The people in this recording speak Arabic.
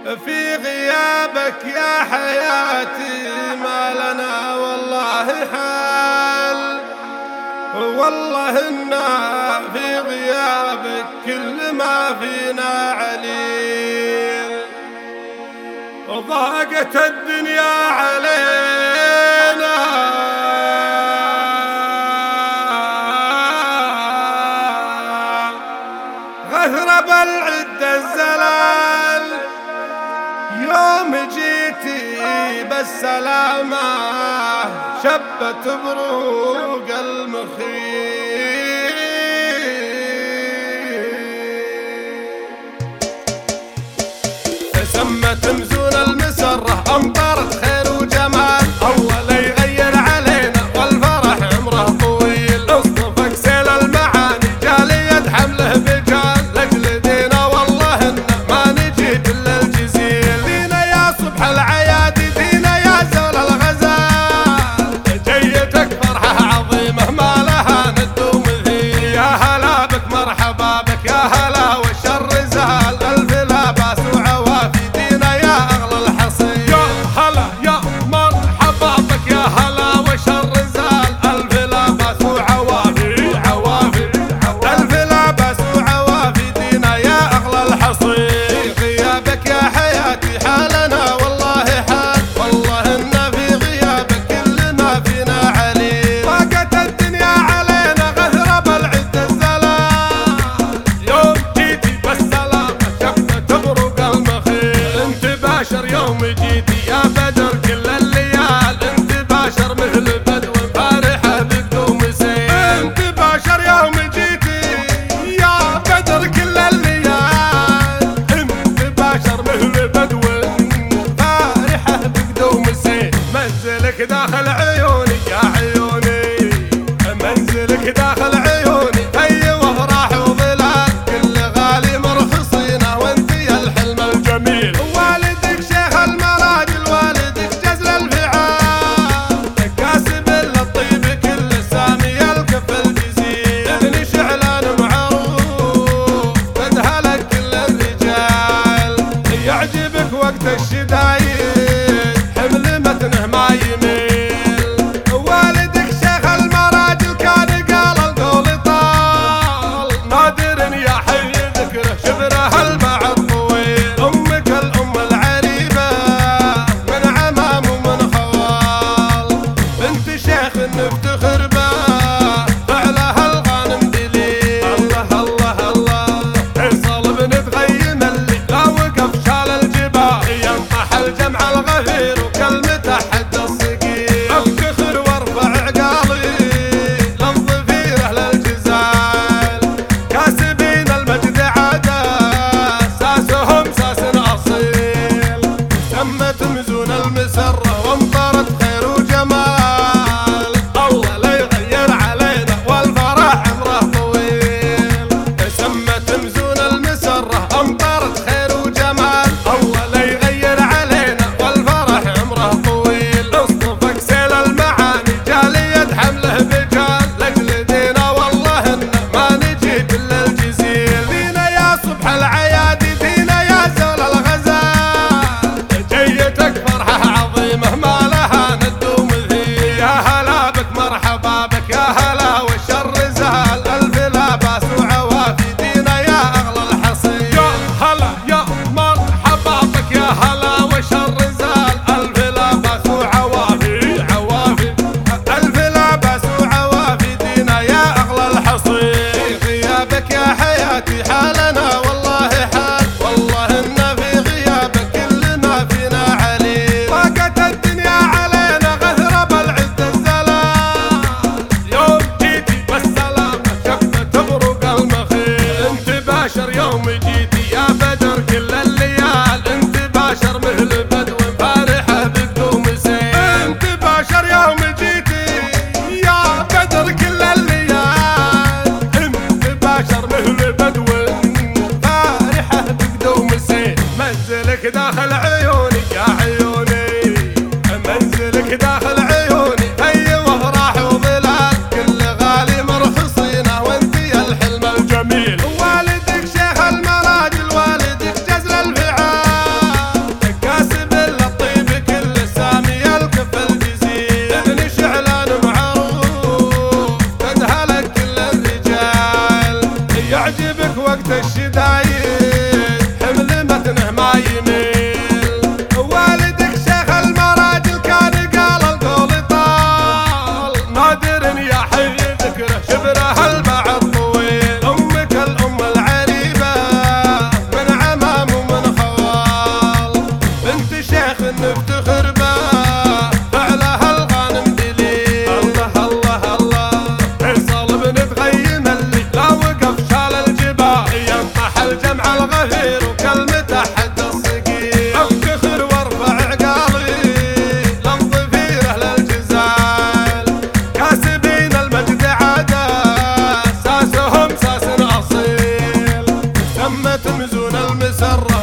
في غيابك يا حياتي ما لنا والله حال، والله إنا في غيابك كل ما فينا عليل، ضاقت الدنيا علينا غثرب العد الزلال، يوم جيتي بالسلامة شبت بروق المخيل، سمت مزون المسرة أمطرت خير وجمال، أول يغير علينا والفرح عمره طويل، اصطفك سيل المعاني جالية حمله بجال، لأجل دينا والله إن ما نجيب إلا الجزيل، دينا يا صبح العيادي دينا يا زول الغزال، جيتك فرحة عظيمة ما لها ند ومثيل، يا هلا بك مرحبا بك يا هلا والشر زال، ألف لا باس وعوافي دينا يا أغلى الحصيل، يا هلا يا مرحبا بك يا هلا والشر زال، ألف لا باس وعوافي عوافي ألف لا باس وعوافي دينا يا أغلى الحصيل، في غيابك يا حياتي حالنا والله حال، والله إن في غيابك كل ما فينا عليل، ضاقت الدنيا علينا غثرب العد الزلال، يوم جيتي بالسلامة شبت بروق المخيل، انت باشر يوم جيتي يا بدر كل الليال، انت باشر مثل بدو فارحة بقدوم سيل، انت باشر يوم جيتي يا بدر كل الليال، انت باشر مثل بدو فارحة بقدوم سيل، منزلك داخل عيوني يا عيوني، منزلك داخل عيوني هي وفراح وظلال، كل غالي مرخصينه وانت يا الحلم الجميل، والدك شيخ المراجل والدك جزل الفعال، كاسب للطيب كل سامي يلقف الجزيل، ابن شعلان معروف تدهلك كل الرجال، يعجبك وقت الشدايد حمل متنه ما يميل، والدك شيخ المراجل كان قال القول طال، نادر يا حي ذكره شبره المع الطويل، امك الام العريبه من عمام ومن خوال، بنت شيخ نفتخر به فعلها الغانم دليل، الله الله الله عصال بن تغيم اللي لا وقف شال الجبال، ينطح الجمع الغفير وكلمته حد الصقيل، افتخر وارفع عقالي للظفير اهل الجزال، كاسبين المجد عاده ساسهم ساس اصيل، سمت مزون المسره وامطرت خير وجمال، الله لا يغير علينا والفرح عمره طويل، سمت مزون المسره امطرت خير وجمال، الله لا يغير علينا والفرح عمره طويل، اصطفك سيل المعاني جالية حمله بجال، لاجل دينا والله إن ما نجيب إلا الجزيل، دينا يا صبح العيادي دينا يا زول الغزال، جيتك فرحة عظيمة ما لها ند ومثيل، يا هلا بك مرحبا بك يا هلا والشر زال، ألف لا باس وعوافي دينا يا أغلى الحصيل، يا هلا يا مرحبا بك يا هلا والشر زال، ألف لا باس وعوافي عوافي ألف لا باس وعوافي دينا يا أغلى الحصيل، في غيابك يا حياتي حالنا والله حال، والله إن في غيابك كل ما فينا عليل، ضاقت الدنيا علينا غثرب العد الزلال، يوم جيتي بالسلامة شبت بروق المخيل، انت باشر يوم جيتي يا بدر كل الليال، انت باشر مثل بدو فارحة بقدوم سيل، انت باشر يوم جيتي يا بدر كل الليال، انت باشر مثل بدو فارحة بقدوم سيل، منزلك داخل عيوني يا عيوني، منزلك داخل عيوني هي وفراح وظلال، كل غالي مرخصينه وانت يا الحلم الجميل، والدك شيخ المراجل والدك جزل الفعال، شره